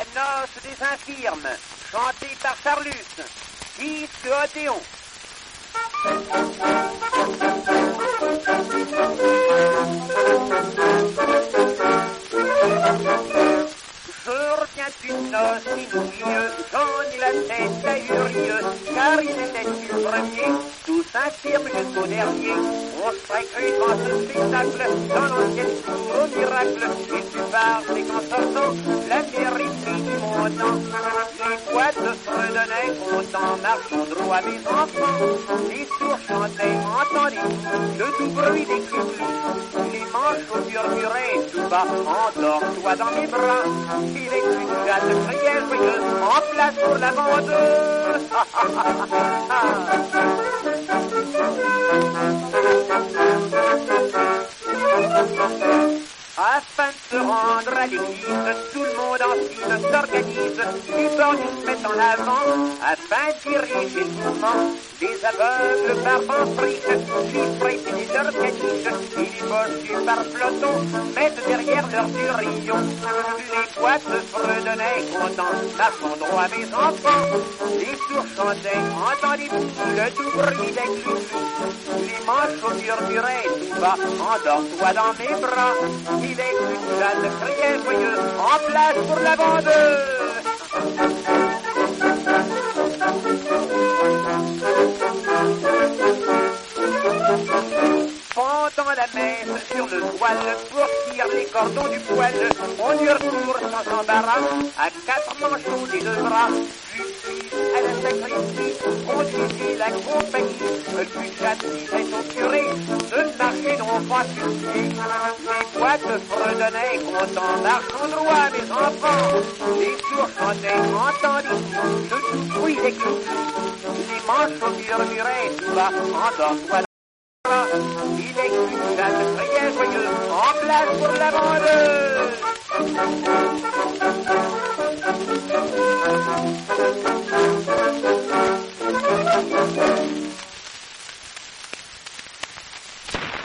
noces des infirmes, chantée par Charlus, disque Odéon. Je reviens d'une noce inouïe, j'en ai la tête ahurieuse, car ils étaient le premier, tous infirmes jusqu'au dernier. On serait cru devant ce spectacle, dans l'ancienne cour au miracle, et tu parles qu'en sortant, la mérite du montant. Les boîtes se redonnaient content, marchant droit mes enfants, les sourds chantaient, entendez-vous, le doux bruit des clous, les manchots murmuraient tout bas, endors-toi dans mes bras. Il est une chatte criait joyeuse, en place pour la vendeuse. Afin de se rendre à l'église, tout le monde en file s'organise, les borgnes se mettent en avant, afin de diriger le mouvement. Les aveugles par friches, les précédés leurs caniches, et les bossus par peloton, mettent derrière leurs durillons. Les boîtes se redonnaient contents, marchant droit mes enfants. Les sourds chantaient, entendez-vous, le doux bruit des clous. Les manchots murmuraient tout bas, endors-toi dans mes bras. Il est une chatte criait joyeuse, en place pour la vendeuse. Pendant la messe sur le voile, pour tirer les cordons du poil, on y recourt sans embarras, à 4 manchots des 2 bras. Puis à la sacristie, on disait la compagnie, le chatte disait au curé, de marcher non pas sur pied. Les boîtes se redonnaient contents, marchant droit mes enfants. Les sourds chantaient, entendez-vous, le doux bruit des clous. Les manchots murmuraient tout bas, endors-toi. Il est une chatte criait joyeuse, en place pour la vendeuse.